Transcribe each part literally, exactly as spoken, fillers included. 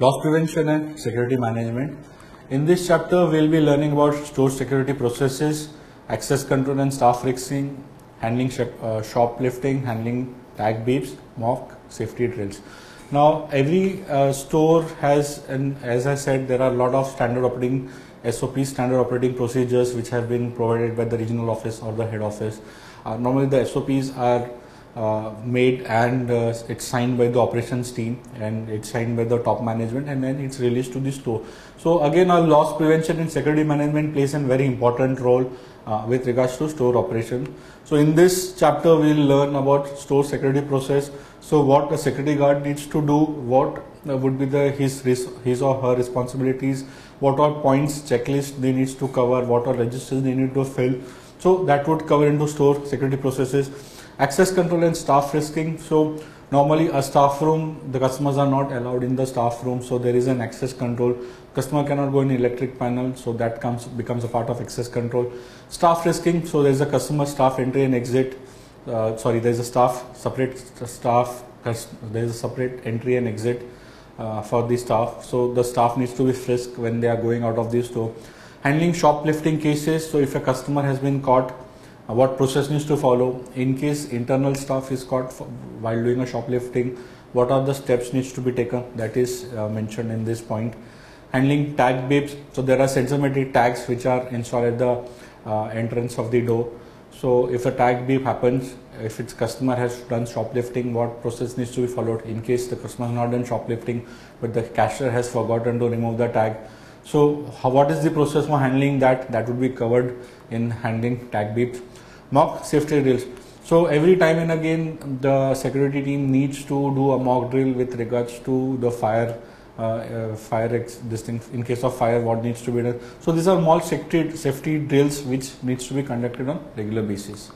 Loss prevention and security management. In this chapter, we'll be learning about store security processes, access control and staff risking, handling sh uh, shoplifting, handling tag beeps, mock safety drills. Now, every uh, store has, and as I said, there are a lot of standard operating S O Ps, standard operating procedures, which have been provided by the regional office or the head office. Uh, normally, the S O Ps are uh, made and uh, it's signed by the operations team and it's signed by the top management, and then it's released to the store. So again, our loss prevention and security management plays a very important role uh, with regards to store operation. So in this chapter, we'll learn about store security process. So what a security guard needs to do, what uh, would be the his his or her responsibilities, what are points checklist they needs to cover, what are registers they need to fill. So that would cover into store security processes. Access control and staff risking. So normally a staff room, the customers are not allowed in the staff room, so there is an access control. Customer cannot go in electric panel, so that comes becomes a part of access control. Staff risking. So there is a customer staff entry and exit. Uh, sorry, there is a staff separate staff. There is a separate entry and exit uh, for the staff. So the staff needs to be frisked when they are going out of the store. Handling shoplifting cases. So if a customer has been caught, Uh, what process needs to follow in case internal staff is caught for, while doing a shoplifting, what are the steps needs to be taken, that is uh, mentioned in this point. Handling tag beeps. So there are sensometry tags which are installed at the uh, entrance of the door. So if a tag beep happens, if its customer has done shoplifting, what process needs to be followed in case the customer has not done shoplifting but the cashier has forgotten to remove the tag. So how, what is the process for handling that? That would be covered in handling tag beeps. Mock safety drills. So every time and again the security team needs to do a mock drill with regards to the fire, uh, uh, fire ex this thing. In case of fire, what needs to be done. So these are small safety safety drills which needs to be conducted on regular basis.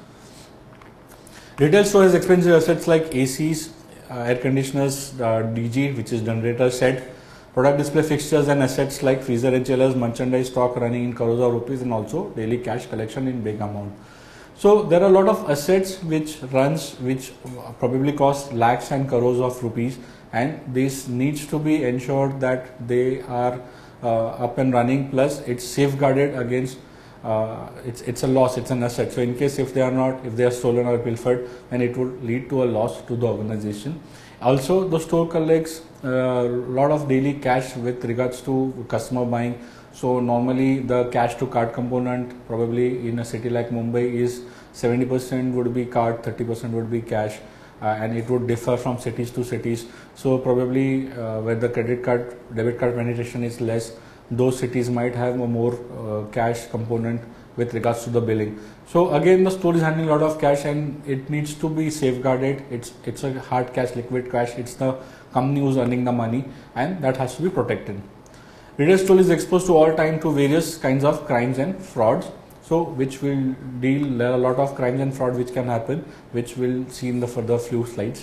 Retail store has expensive assets like A Cs, uh, air conditioners, uh, D G, which is generator set, product display fixtures and assets like freezer and chillers, merchandise stock running in crores of rupees, and also daily cash collection in big amount. So there are a lot of assets which runs, which probably cost lakhs and crores of rupees, and this needs to be ensured that they are uh, up and running, plus it's safeguarded against uh, it's it's a loss, it's an asset. So in case if they are not, if they are stolen or pilfered, then it would lead to a loss to the organization. Also, the store collects a uh, lot of daily cash with regards to customer buying. So normally the cash to card component probably in a city like Mumbai is seventy percent would be card, thirty percent would be cash, uh, and it would differ from cities to cities. So probably uh, where the credit card, debit card penetration is less, those cities might have a more uh, cash component with regards to the billing. So again, the store is handling a lot of cash and it needs to be safeguarded. It's, it's a hard cash, liquid cash. It's the company who's earning the money, and that has to be protected. Retail store is exposed to all time to various kinds of crimes and frauds. So which will deal, there are a lot of crimes and fraud which can happen, which we'll see in the further few slides.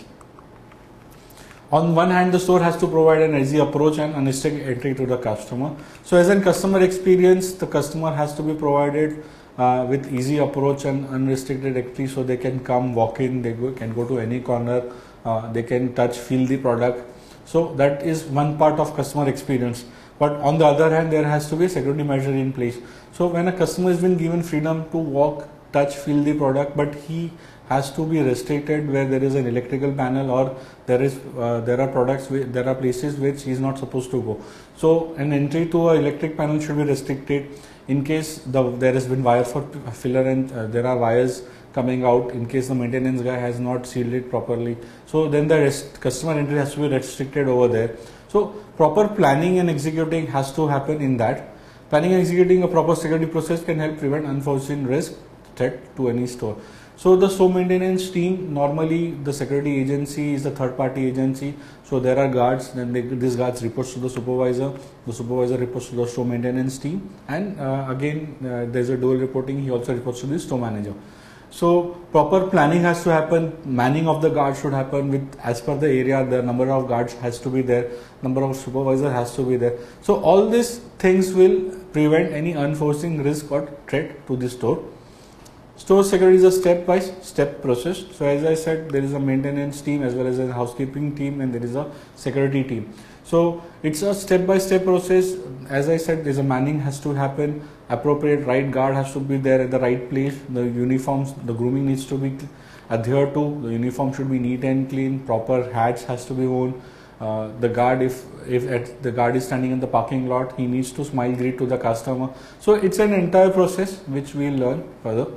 On one hand, the store has to provide an easy approach and unrestricted entry to the customer. So as a customer experience, the customer has to be provided uh, with easy approach and unrestricted entry, so they can come, walk in, they go, can go to any corner, uh, they can touch, feel the product. So that is one part of customer experience. But on the other hand, there has to be a security measure in place. So when a customer has been given freedom to walk, touch, feel the product, but he has to be restricted where there is an electrical panel, or there is uh, there are products, there are places which he is not supposed to go. So an entry to an electric panel should be restricted. In case the, there has been wire for filler and uh, there are wires coming out, in case the maintenance guy has not sealed it properly, so then the rest, customer entry has to be restricted over there. So proper planning and executing has to happen in that. Planning and executing a proper security process can help prevent unforeseen risk, threat to any store. So the store maintenance team, normally the security agency is a third party agency. So there are guards, then they, these guards reports to the supervisor, the supervisor reports to the store maintenance team, and uh, again uh, there is a dual reporting, he also reports to the store manager. So proper planning has to happen, manning of the guards should happen with as per the area, the number of guards has to be there, number of supervisor has to be there. So all these things will prevent any unforeseen risk or threat to the store. Store security is a step-by-step process. So as I said, there is a maintenance team as well as a housekeeping team, and there is a security team. So it's a step-by-step process. As I said, there's a manning has to happen, appropriate right guard has to be there at the right place, the uniforms, the grooming needs to be adhered to, the uniform should be neat and clean, proper hats has to be worn. Uh, the guard, if if at the guard is standing in the parking lot, he needs to smile, greet to the customer. So it's an entire process which we'll learn further.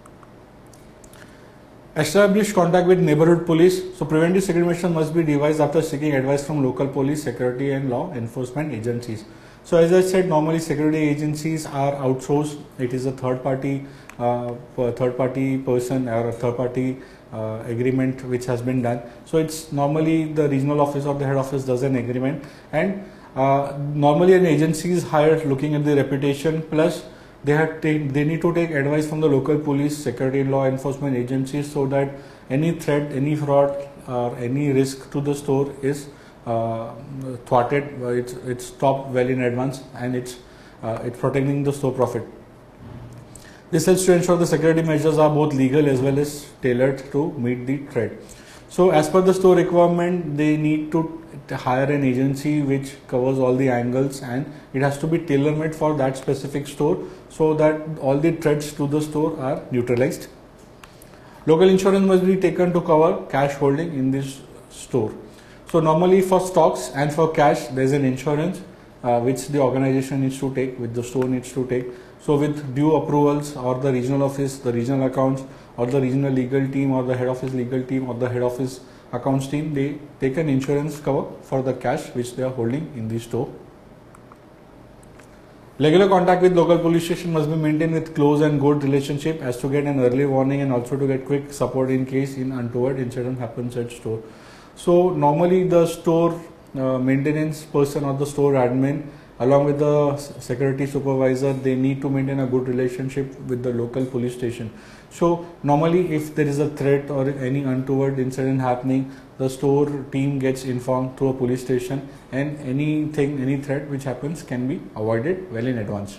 Establish contact with neighborhood police. So preventive security measures must be devised after seeking advice from local police, security and law enforcement agencies. So as I said, normally security agencies are outsourced. It is a third party, uh, third party person or a third party uh, agreement which has been done. So it's normally the regional office or the head office does an agreement, and uh, normally an agency is hired looking at the reputation, plus they have take, they need to take advice from the local police, security and law enforcement agencies, so that any threat, any fraud or any risk to the store is uh, thwarted, uh, it's, it's stopped well in advance, and it's, uh, it's protecting the store profit. This helps to ensure the security measures are both legal as well as tailored to meet the threat. So as per the store requirement, they need to hire an agency which covers all the angles, and it has to be tailor-made for that specific store, so that all the threats to the store are neutralized. Local insurance must be taken to cover cash holding in this store. So normally for stocks and for cash, there is an insurance uh, which the organization needs to take, which the store needs to take. So with due approvals, or the regional office, the regional accounts, or the regional legal team, or the head office legal team, or the head office accounts team, they take an insurance cover for the cash which they are holding in the store. Regular contact with local police station must be maintained with close and good relationship, as to get an early warning and also to get quick support in case in untoward incident happens at store. So normally the store uh, maintenance person or the store admin, along with the security supervisor, they need to maintain a good relationship with the local police station. So normally if there is a threat or any untoward incident happening, the store team gets informed through a police station, and anything, any threat which happens can be avoided well in advance.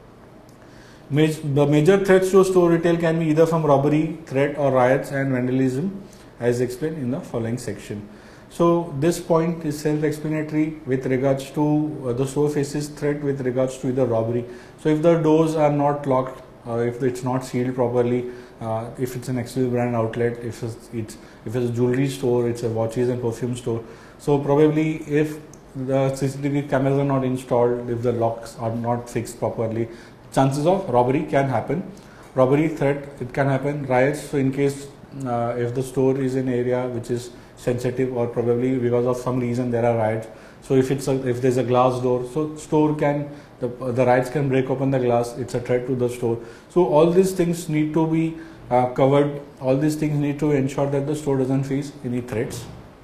The major threats to store retail can be either from robbery, threat or riots and vandalism, as explained in the following section. So this point is self-explanatory with regards to uh, the store faces threat with regards to either robbery. So if the doors are not locked, uh, if it's not sealed properly, uh, if it's an exclusive brand outlet, if it's, it's if it's a jewelry store, it's a watches and perfume store. So probably if the C C T V cameras are not installed, if the locks are not fixed properly, chances of robbery can happen. Robbery, threat, it can happen. Riots, so in case uh, if the store is in area which is sensitive, or probably because of some reason there are riots. So if it's a, if there's a glass door, so store can, the, the riots can break open the glass, it's a threat to the store. So all these things need to be uh, covered, all these things need to ensure that the store doesn't face any threats.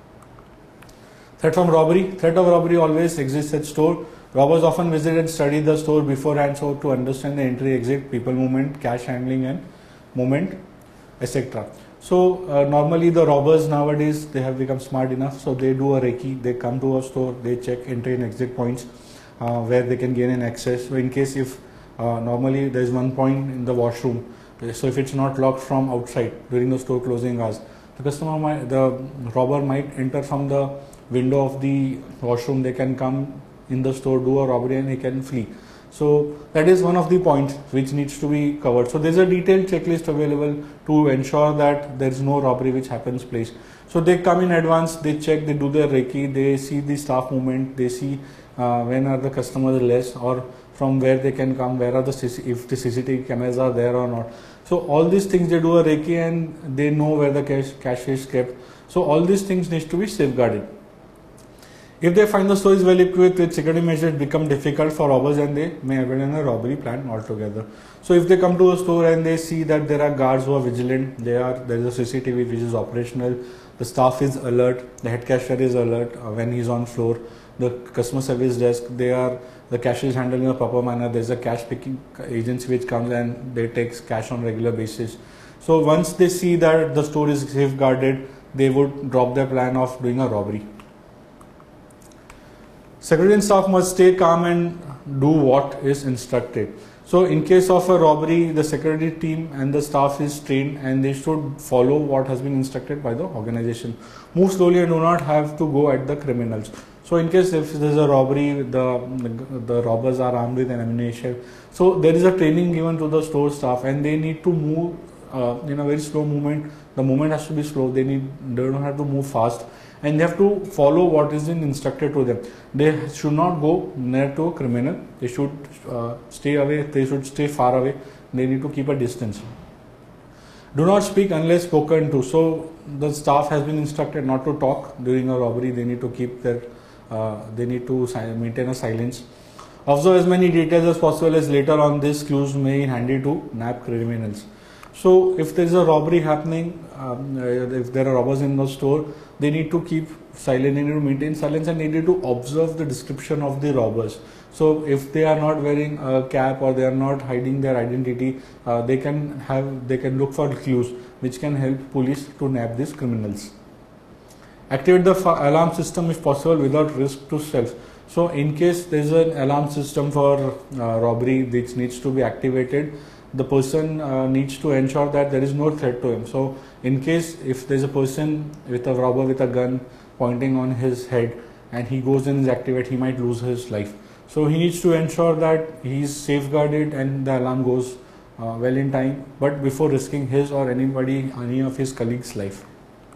Threat from robbery, threat of robbery always exists at store. Robbers often visit and study the store beforehand, so to understand the entry, exit, people movement, cash handling and movement, et cetera. So uh, normally the robbers nowadays, they have become smart enough, so they do a recce, they come to a store, they check entry and exit points uh, where they can gain an access. So in case if uh, normally there is one point in the washroom, so if it's not locked from outside during the store closing hours, the customer might, the robber might enter from the window of the washroom, they can come in the store, do a robbery and he can flee. So that is one of the points which needs to be covered. So there is a detailed checklist available to ensure that there is no robbery which happens place. So they come in advance, they check, they do their recce, they see the staff movement, they see uh, when are the customers less, or from where they can come, where are the C C, if the C C T V cameras are there or not. So all these things they do a recce and they know where the cash, cash is kept. So all these things needs to be safeguarded. If they find the store is well equipped with security measures, it becomes difficult for robbers and they may abandon a robbery plan altogether. So if they come to a store and they see that there are guards who are vigilant, they are, there is a C C T V which is operational, the staff is alert, the head cashier is alert uh, when he is on floor, the customer service desk, they are, the cash is handled in a proper manner, there is a cash picking agency which comes and they take cash on regular basis. So once they see that the store is safeguarded, they would drop their plan of doing a robbery. Security staff must stay calm and do what is instructed. So in case of a robbery, the security team and the staff is trained and they should follow what has been instructed by the organization. Move slowly and do not have to go at the criminals. So in case if there's a robbery, the, the robbers are armed with an ammunition. So there is a training given to the store staff, and they need to move uh, in a very slow movement. The movement has to be slow. They need, they don't have to move fast, and they have to follow what is instructed to them. They should not go near to a criminal. They should uh, stay away. They should stay far away. They need to keep a distance. Do not speak unless spoken to. So the staff has been instructed not to talk during a robbery. They need to keep their, uh, they need to maintain a silence. Observe as many details as possible, as later on these clues may be handy to nab criminals. So if there is a robbery happening, um, if there are robbers in the store, they need to keep silent, they need to maintain silence, and they need to observe the description of the robbers. So if they are not wearing a cap or they are not hiding their identity, uh, they can have, they can look for clues which can help police to nab these criminals. Activate the alarm system if possible without risk to self. So in case there is an alarm system for uh, robbery which needs to be activated, the person uh, needs to ensure that there is no threat to him. So in case if there is a person with a robber with a gun pointing on his head and he goes and is activated, he might lose his life. So he needs to ensure that he is safeguarded and the alarm goes uh, well in time, but before risking his or anybody, any of his colleagues' life.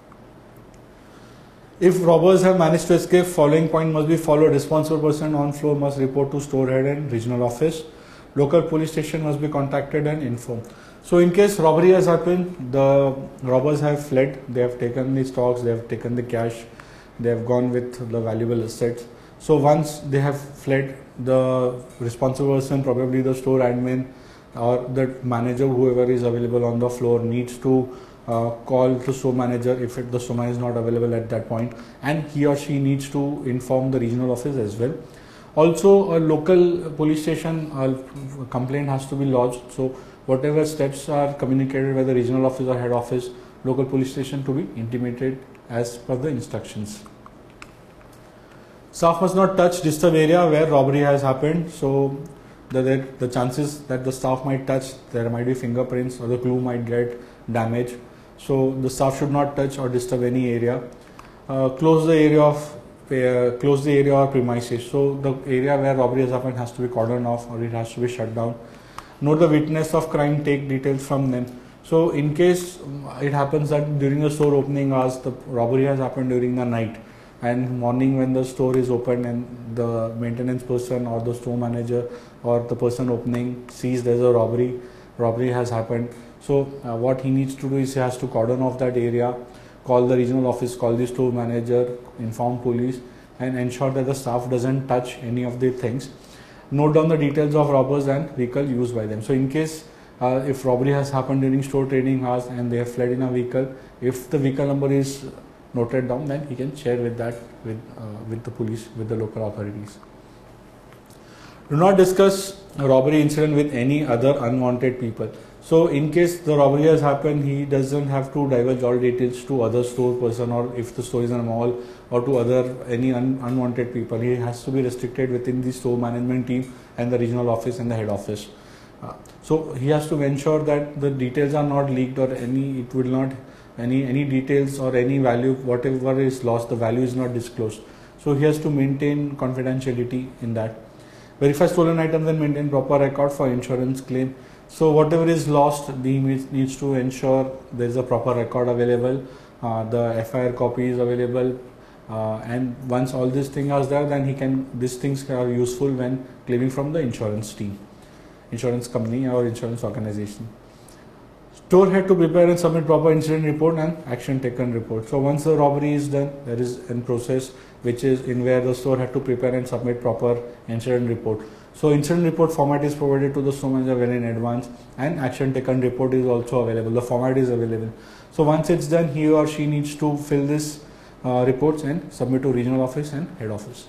If robbers have managed to escape, following point must be followed. Responsible person on floor must report to store head and regional office. Local police station must be contacted and informed. So in case robbery has happened, the robbers have fled, they have taken the stocks, they have taken the cash, they have gone with the valuable assets. So once they have fled, the responsible person, probably the store admin or the manager, whoever is available on the floor, needs to uh, call the store manager if it, the store manager is not available at that point, and he or she needs to inform the regional office as well. Also, a local police station uh, complaint has to be lodged. So whatever steps are communicated by the regional office or head office, local police station to be intimated as per the instructions. Staff must not touch disturb area where robbery has happened. So the, the, the chances that the staff might touch, there might be fingerprints or the clue might get damaged. So the staff should not touch or disturb any area. Uh, close the area of uh, close the area or premises. So the area where robbery has happened has to be cordoned off or it has to be shut down. Note the witness of crime, take details from them. So in case it happens that during the store opening hours, the robbery has happened during the night, and morning when the store is open and the maintenance person or the store manager or the person opening sees there's a robbery, robbery has happened. So uh, what he needs to do is he has to cordon off that area, call the regional office, call the store manager, inform police, and ensure that the staff doesn't touch any of the things. Note down the details of robbers and vehicle used by them. So in case uh, if robbery has happened during store trading hours and they have fled in a vehicle, if the vehicle number is noted down, then he can share with that with uh, with the police, with the local authorities. Do not discuss a robbery incident with any other unwanted people. So in case the robbery has happened, he doesn't have to divulge all details to other store person, or if the store is in a mall, or to other any un, unwanted people. He has to be restricted within the store management team and the regional office and the head office. Uh, so he has to ensure that the details are not leaked, or any it will not any any details or any value, whatever is lost, the value is not disclosed. So he has to maintain confidentiality in that. Verify stolen items and maintain proper record for insurance claim. So whatever is lost, the needs to ensure there is a proper record available, uh, the F I R copy is available, uh, and once all these things are there, then he can, these things are useful when claiming from the insurance team, insurance company or insurance organization. Store had to prepare and submit proper incident report and action taken report. So once the robbery is done, there is in process which is in where the store had to prepare and submit proper incident report. So incident report format is provided to the store manager well in advance, and action taken report is also available. The format is available. So once it's done, he or she needs to fill this uh, reports and submit to regional office and head office.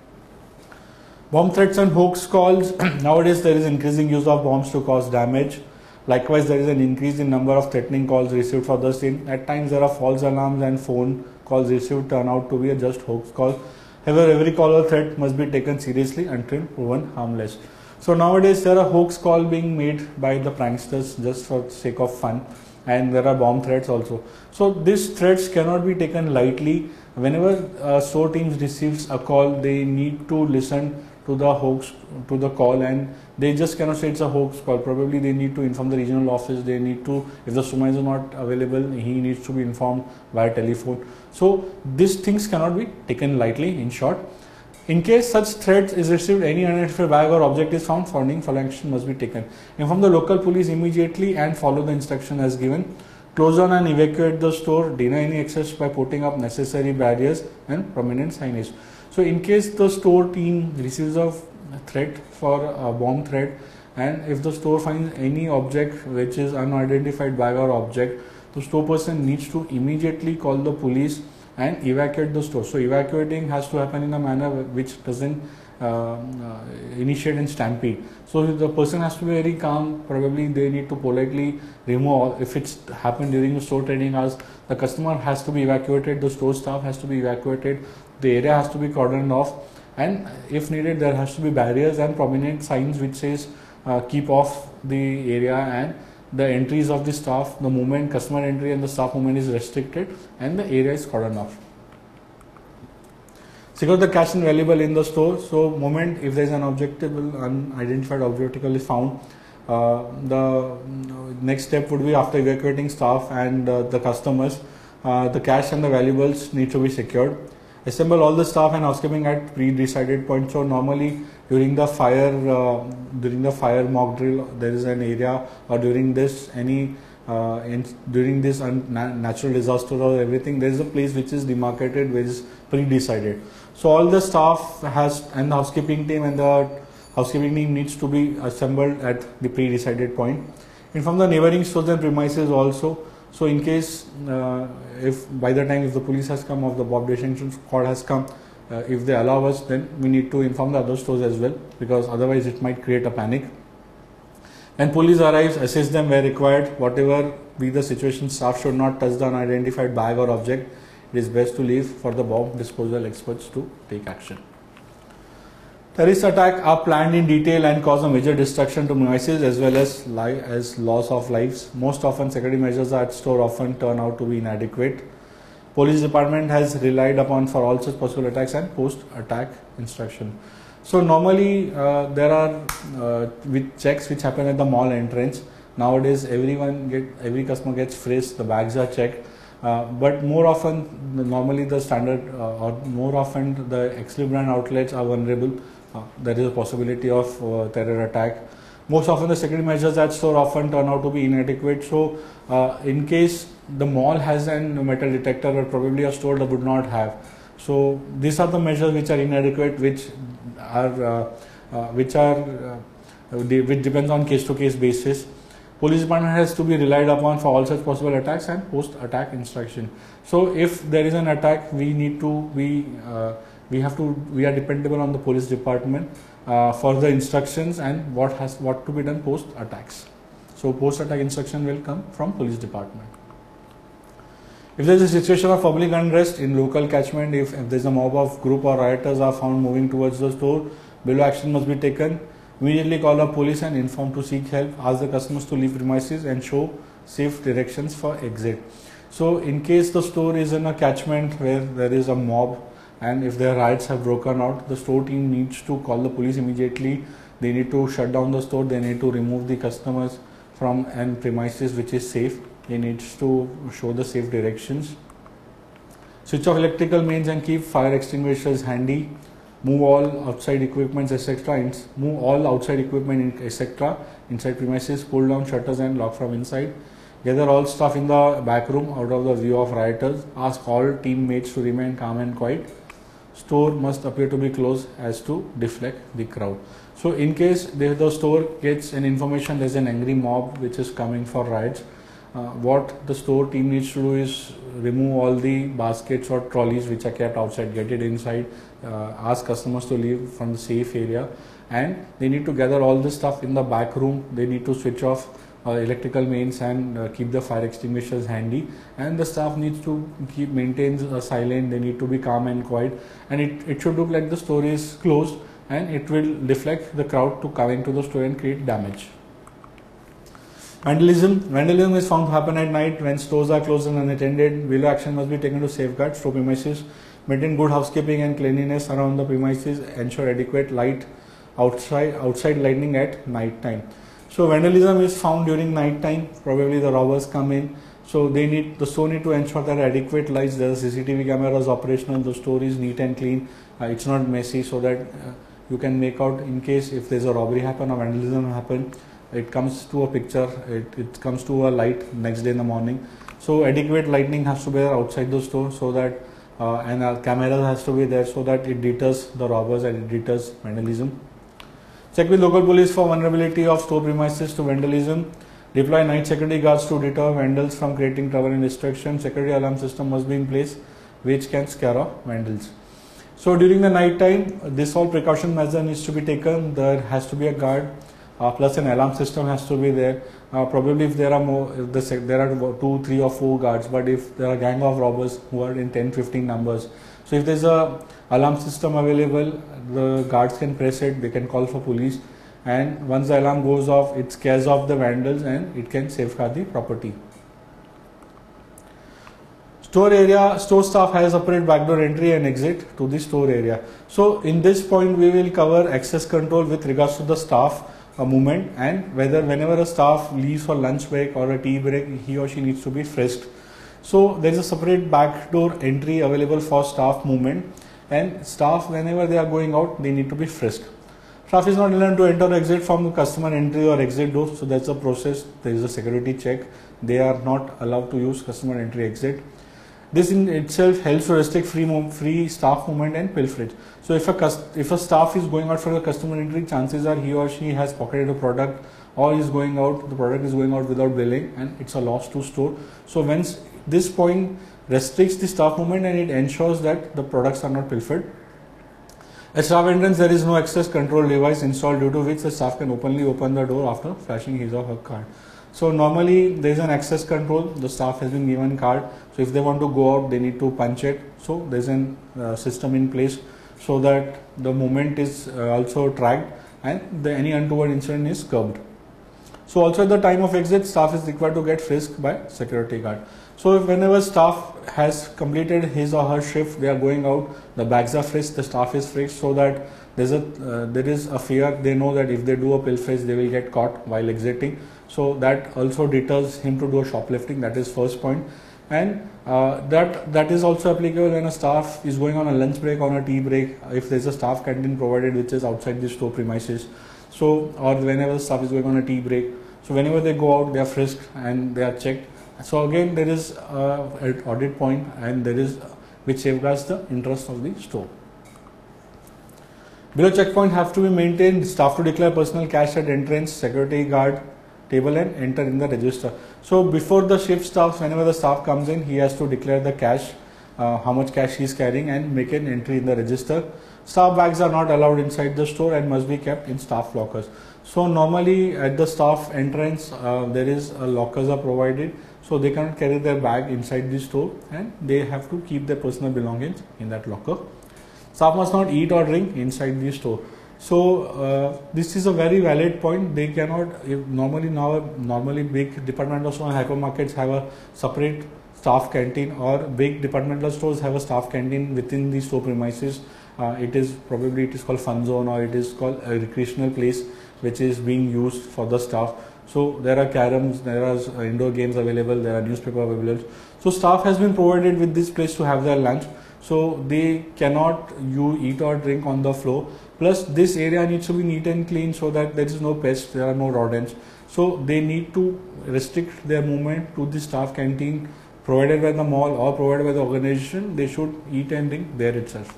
Bomb threats and hoax calls. Nowadays there is increasing use of bombs to cause damage. Likewise, there is an increase in number of threatening calls received for the same. At times there are false alarms and phone calls received turn out to be a just hoax call. However, every call or threat must be taken seriously until proven harmless. So nowadays there are hoax calls being made by the pranksters just for the sake of fun, and there are bomb threats also. So these threats cannot be taken lightly. Whenever uh, store teams receives a call, they need to listen to the hoax, to the call, and they just cannot say it's a hoax call. Probably they need to inform the regional office. They need to, if the supervisor is not available, he needs to be informed via telephone. So these things cannot be taken lightly. In short, in case such threat is received, any unidentified bag or object is found, following action must be taken. Inform the local police immediately and follow the instruction as given. Close down and evacuate the store. Deny any access by putting up necessary barriers and prominent signage. So in case the store team receives a threat for a bomb threat, and if the store finds any object which is unidentified bag or object, the store person needs to immediately call the police and evacuate the store. So evacuating has to happen in a manner which doesn't uh, uh, initiate in stampede. So the person has to be very calm. Probably they need to politely remove all. If it's happened during the store trading hours, the customer has to be evacuated, the store staff has to be evacuated, the area has to be cordoned off, and if needed there has to be barriers and prominent signs which says uh, keep off the area, and the entries of the staff, the movement, customer entry and the staff movement is restricted, and the area is cordoned off. Secure the cash and valuable in the store. So moment if there is an objectable, unidentified objecticle is found, uh, the next step would be, after evacuating staff and uh, the customers, uh, the cash and the valuables need to be secured. Assemble all the staff and housekeeping at pre-decided points. So normally during the fire uh, during the fire mock drill, there is an area, or during this any uh, in, during this natural disaster or everything, there is a place which is demarcated, which is pre-decided. So all the staff has and the housekeeping team and the housekeeping team needs to be assembled at the pre-decided point. Inform the neighboring stores and premises also. So in case uh, if by the time if the police has come or the Bob detection squad has come, uh, if they allow us, then we need to inform the other stores as well, because otherwise it might create a panic. When police arrives, assess them where required. Whatever be the situation, staff should not touch the unidentified bag or object. It is best to leave for the bomb disposal experts to take action. Terrorist attacks are planned in detail and cause a major destruction to premises as well as, li as loss of lives. Most often, security measures at store often turn out to be inadequate. Police department has relied upon for all such possible attacks and post-attack instruction. So normally uh, there are uh, with checks which happen at the mall entrance. Nowadays, everyone get every customer gets frisked. The bags are checked. Uh, but more often, normally the standard uh, or more often the exclusive brand outlets are vulnerable. Uh, there is a possibility of uh, terror attack. Most often the security measures at store often turn out to be inadequate. So uh, in case the mall has a metal detector, or probably a store that would not have. So these are the measures which are inadequate, which are uh, uh, which are uh, which depends on case to case basis. Police department has to be relied upon for all such possible attacks and post-attack instruction. So if there is an attack, we need to we uh, we have to we are dependable on the police department uh, for the instructions and what has what to be done post-attacks. So post-attack instruction will come from police department. If there is a situation of public unrest in local catchment, if, if there is a mob of group or rioters are found moving towards the store, below action must be taken. Immediately call the police and inform to seek help. Ask the customers to leave premises and show safe directions for exit. So in case the store is in a catchment where there is a mob and if their riots have broken out, the store team needs to call the police immediately. They need to shut down the store. They need to remove the customers from an premises which is safe. They need to show the safe directions. Switch off electrical mains and keep fire extinguishers handy. Move all outside equipments, et cetera. Move all outside equipment, et cetera inside premises. Pull down shutters and lock from inside. Gather all staff in the back room out of the view of rioters. Ask all teammates to remain calm and quiet. Store must appear to be closed as to deflect the crowd. So in case the, the store gets an information there's an angry mob which is coming for riots, uh, what the store team needs to do is remove all the baskets or trolleys which are kept outside, get it inside, uh, ask customers to leave from the safe area, and they need to gather all the stuff in the back room. They need to switch off uh, electrical mains and uh, keep the fire extinguishers handy, and the staff needs to keep maintain uh, silent. They need to be calm and quiet, and it, it should look like the store is closed, and it will deflect the crowd to coming to the store and create damage. Vandalism. Vandalism is found to happen at night when stores are closed and unattended. Below action must be taken to safeguard store premises. maintain good housekeeping and cleanliness around the premises, ensure adequate light outside outside lighting at night time. So vandalism is found during night time. Probably the robbers come in. So they need the store need to ensure that adequate lights. There are C C T V cameras operational. The store is neat and clean. Uh, it's not messy, so that uh, you can make out in case if there's a robbery happen or vandalism happen. It comes to a picture. It, it comes to a light next day in the morning. So adequate lighting has to be there outside the store, so that uh, and uh, camera has to be there, so that it deters the robbers and it deters vandalism. Check with local police for vulnerability of store premises to vandalism. Deploy night security guards to deter vandals from creating trouble and destruction. Security alarm system must be in place which can scare off vandals. So during the night time, this all precaution measure needs to be taken. There has to be a guard, uh, plus an alarm system has to be there. Uh, probably if there are more, if the there are two, three or four guards, but if there are a gang of robbers who are in ten, fifteen numbers, so if there's a alarm system available, the guards can press it, they can call for police, and once the alarm goes off, it scares off the vandals and it can safeguard the property. Store area, store staff has separate backdoor entry and exit to the store area. So in this point we will cover access control with regards to the staff uh, movement, and whether whenever a staff leaves for lunch break or a tea break, he or she needs to be frisked. So there is a separate backdoor entry available for staff movement, and staff whenever they are going out, they need to be frisked. Staff is not allowed to enter or exit from the customer entry or exit door, so that's a process. There is a security check. They are not allowed to use customer entry exit. This in itself helps to restrict free free staff movement and pilferage. So if a if a staff is going out for the customer entry, chances are he or she has pocketed a product, or is going out, the product is going out without billing, and it's a loss to store. So once this point restricts the staff movement and it ensures that the products are not pilfered. At staff entrance, there is no access control device installed, due to which the staff can openly open the door after flashing his or her card. So normally there is an access control. The staff has been given card. So if they want to go out, they need to punch it. So there is a uh, system in place so that the movement is uh, also tracked and the, any untoward incident is curbed. So also at the time of exit, staff is required to get frisked by security guard. So if whenever staff has completed his or her shift, they are going out, the bags are frisked, the staff is frisked, so that there's a uh, there is a fear. They know that if they do a pilferage, they will get caught while exiting. So that also deters him to do a shoplifting. That is first point. And uh, that that is also applicable when a staff is going on a lunch break, on a tea break, if there is a staff canteen provided which is outside the store premises. So, or whenever the staff is going on a tea break. So whenever they go out, they are frisked and they are checked. So again, there is uh, an audit point, and there is uh, which safeguards the interest of the store. Below checkpoint have to be maintained. Staff to declare personal cash at entrance, security guard table, and enter in the register. So before the shift starts, whenever the staff comes in, he has to declare the cash, uh, how much cash he is carrying, and make an entry in the register. Staff bags are not allowed inside the store and must be kept in staff lockers. So normally at the staff entrance, uh, there is a lockers are provided, so they cannot carry their bag inside the store, and they have to keep their personal belongings in that locker. Staff must not eat or drink inside the store. So uh, this is a very valid point. They cannot, if normally now normally big departmental stores and hypermarkets have a separate staff canteen, or big departmental stores have a staff canteen within the store premises. Uh, it is probably it is called fun zone, or it is called a recreational place which is being used for the staff. So there are caroms, there are uh, indoor games available, there are newspaper available. So staff has been provided with this place to have their lunch. So they cannot you eat or drink on the floor. Plus this area needs to be neat and clean so that there is no pests, there are no rodents. So they need to restrict their movement to the staff canteen provided by the mall or provided by the organization. They should eat and drink there itself.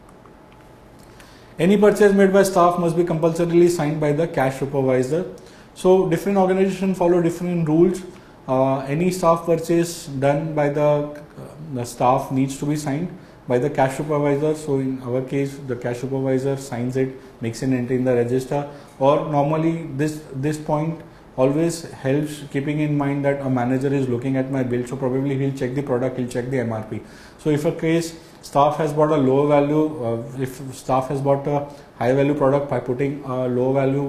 Any purchase made by staff must be compulsorily signed by the cash supervisor. So different organizations follow different rules. Uh, any staff purchase done by the, uh, the staff needs to be signed by the cash supervisor. So in our case, the cash supervisor signs it, makes an entry in the register. Or normally this this point always helps, keeping in mind that a manager is looking at my bill, so probably he'll check the product, he'll check the M R P. So if a case staff has bought a low value, uh, if staff has bought a high value product by putting a low value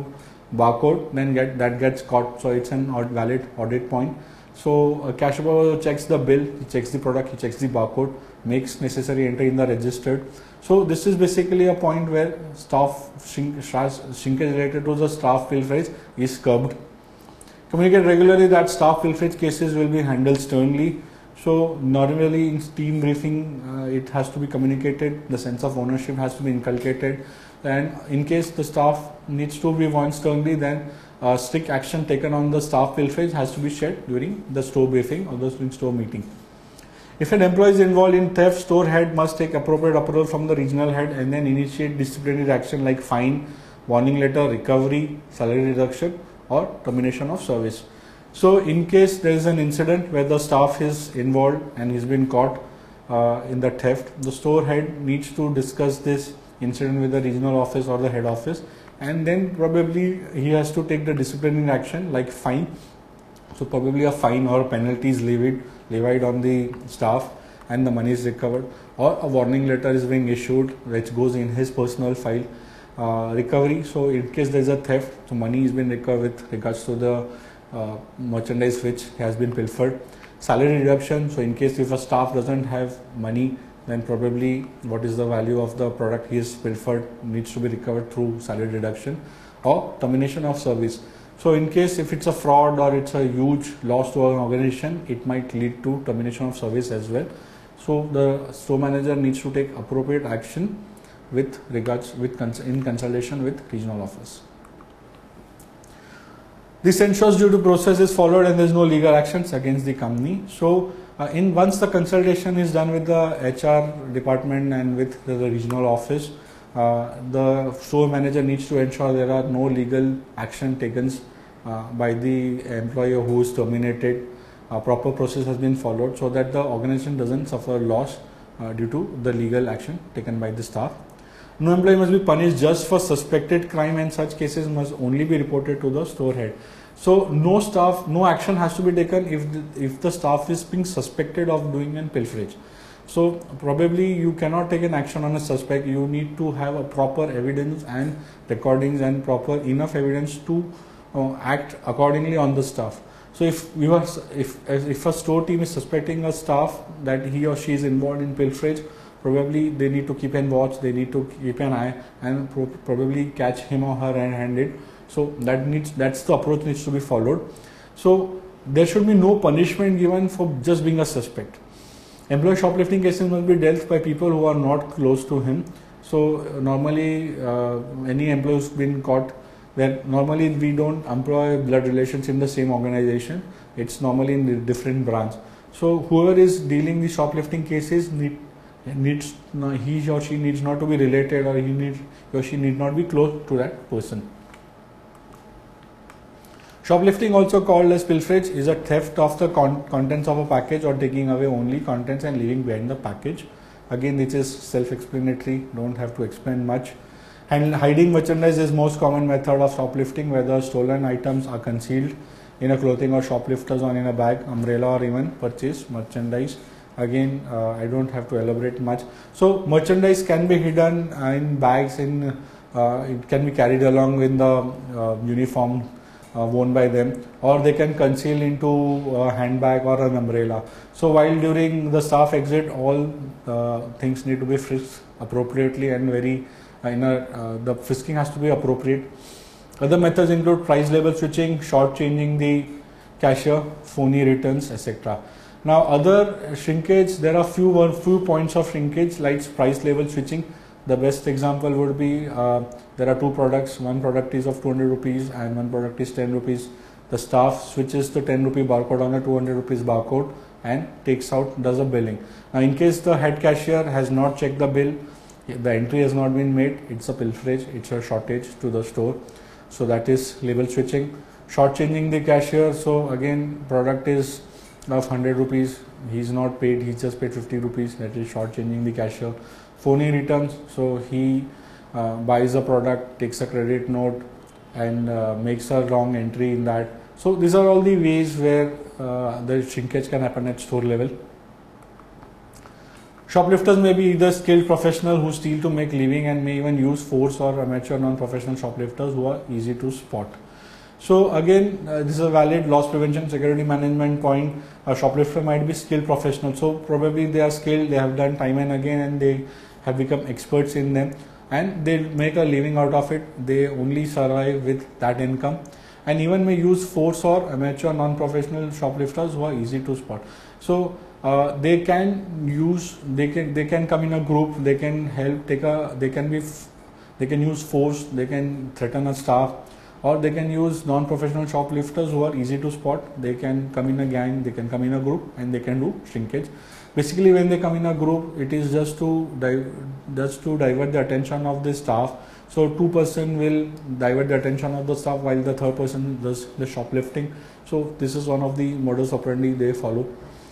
barcode, then get that gets caught. So it's an valid audit point. So a cash supervisor checks the bill, he checks the product, he checks the barcode, makes necessary entry in the registered. So this is basically a point where staff shrink, shrinkage related to the staff pilferage is curbed. Communicate regularly that staff pilferage cases will be handled sternly. So normally in team briefing, uh, it has to be communicated, the sense of ownership has to be inculcated, and in case the staff needs to be warned sternly, then uh, strict action taken on the staff pilferage has to be shared during the store briefing or the store meeting. If an employee is involved in theft, store head must take appropriate approval from the regional head and then initiate disciplinary action like fine, warning letter, recovery, salary reduction, or termination of service. So in case there is an incident where the staff is involved and he's been caught uh, in the theft, the store head needs to discuss this incident with the regional office or the head office, and then probably he has to take the disciplinary action like fine. So probably a fine or penalty is levied, levied on the staff and the money is recovered, or a warning letter is being issued which goes in his personal file. Uh, recovery, so in case there is a theft, so money is being recovered with regards to the uh, merchandise which has been pilfered. Salary reduction, so in case if a staff doesn't have money, then probably what is the value of the product he is pilfered needs to be recovered through salary reduction. Or termination of service, so in case if it's a fraud or it's a huge loss to an organization, it might lead to termination of service as well. So the store manager needs to take appropriate action with regards with cons in consultation with regional office. This ensures due to process is followed and there is no legal actions against the company. So uh, in once the consultation is done with the H R department and with the, the regional office, uh, the store manager needs to ensure there are no legal action taken uh, by the employee who is terminated. Uh, proper process has been followed so that the organization doesn't suffer loss uh, due to the legal action taken by the staff. No employee must be punished just for suspected crime, and such cases must only be reported to the store head. So no staff, no action has to be taken if the, if the staff is being suspected of doing an pilferage. So probably you cannot take an action on a suspect. You need to have a proper evidence and recordings and proper enough evidence to uh, act accordingly on the staff. So if you are, if if a store team is suspecting a staff that he or she is involved in pilferage, probably they need to keep an watch, they need to keep an eye and pro probably catch him or her red-handed. So that needs, that's the approach needs to be followed. So there should be no punishment given for just being a suspect. Employee shoplifting cases must be dealt by people who are not close to him. So uh, normally uh, any employee who's been caught, where normally we don't employ blood relations in the same organization, it's normally in a different branch. So whoever is dealing the shoplifting cases need needs he or she needs not to be related, or he needs he or she need not be close to that person. Shoplifting, also called as pilferage, is a theft of the con contents of a package or taking away only contents and leaving behind the package. Again, this is self-explanatory, don't have to explain much. And hiding merchandise is most common method of shoplifting, where the stolen items are concealed in a clothing or shoplifters or in a bag, umbrella, or even purchased merchandise. Again, uh, I don't have to elaborate much. So merchandise can be hidden uh, in bags, in uh, it can be carried along with the uh, uniform uh, worn by them, or they can conceal into a handbag or an umbrella. So while during the staff exit, all uh, things need to be frisked appropriately and very uh, in a, uh, the frisking has to be appropriate. Other methods include price label switching, short changing the cashier, phony returns, et cetera. Now other shrinkage, there are few one few points of shrinkage like price label switching. The best example would be uh, there are two products, one product is of two hundred rupees and one product is ten rupees. The staff switches the ten rupee barcode on a two hundred rupees barcode and takes out, does a billing. Now in case the head cashier has not checked the bill, the entry has not been made, it's a pilferage, it's a shortage to the store. So that is label switching. Short changing the cashier, so again product is of one hundred rupees, he's not paid, he just paid fifty rupees, that is short changing the cashier. Phony returns, so he uh, buys a product, takes a credit note and uh, makes a wrong entry in that. So these are all the ways where uh, the shrinkage can happen at store level. Shoplifters may be either skilled professional who steal to make living and may even use force, or amateur non-professional shoplifters who are easy to spot. So again, uh, this is a valid loss prevention security management point. A shoplifter might be skilled professional, so probably they are skilled, they have done time and again and they have become experts in them and they make a living out of it. They only survive with that income, and even may use force or amateur non-professional shoplifters who are easy to spot. So uh, they can use, they can they can come in a group, they can help take a, they can be, they can use force, they can threaten a staff, or they can use non-professional shoplifters who are easy to spot. They can come in a gang, they can come in a group, and they can do shrinkage. Basically, when they come in a group, it is just to just to divert the attention of the staff. So two person will divert the attention of the staff while the third person does the shoplifting. So this is one of the modus operandi they follow.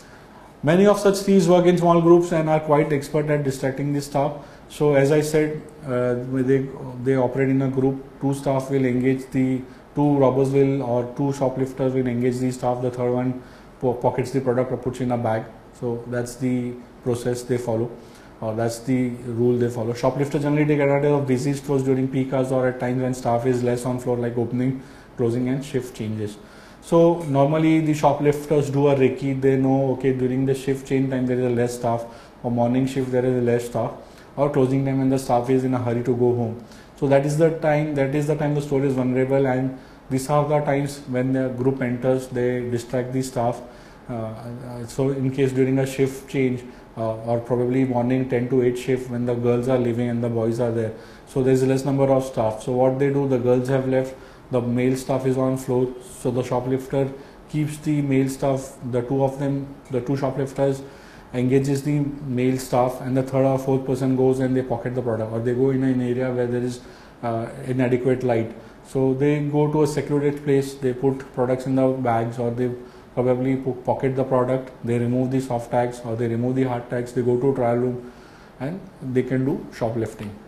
Many of such thieves work in small groups and are quite expert at distracting the staff. So as I said, uh, they they operate in a group. Two staff will engage the two robbers will or two shoplifters will engage the staff. The third one po pockets the product or puts in a bag. So that's the process they follow, or that's the rule they follow. Shoplifters generally take advantage of busy stores during peak hours or at times when staff is less on floor, like opening, closing, and shift changes. So normally the shoplifters do a recce. They know, okay, during the shift change time there is a less staff, or morning shift there is a less staff, or closing time when the staff is in a hurry to go home. So that is the time, that is the time the store is vulnerable, and these are the times when the group enters, they distract the staff. Uh, so in case during a shift change uh, or probably morning ten to eight shift when the girls are leaving and the boys are there, so there is less number of staff. So what they do, the girls have left, the male staff is on floor, so the shoplifter keeps the male staff, the two of them, the two shoplifters engages the male staff, and the third or fourth person goes and they pocket the product, or they go in an area where there is uh, inadequate light. So they go to a secluded place, they put products in the bags, or they probably pocket the product, they remove the soft tags or they remove the hard tags, they go to a trial room and they can do shoplifting.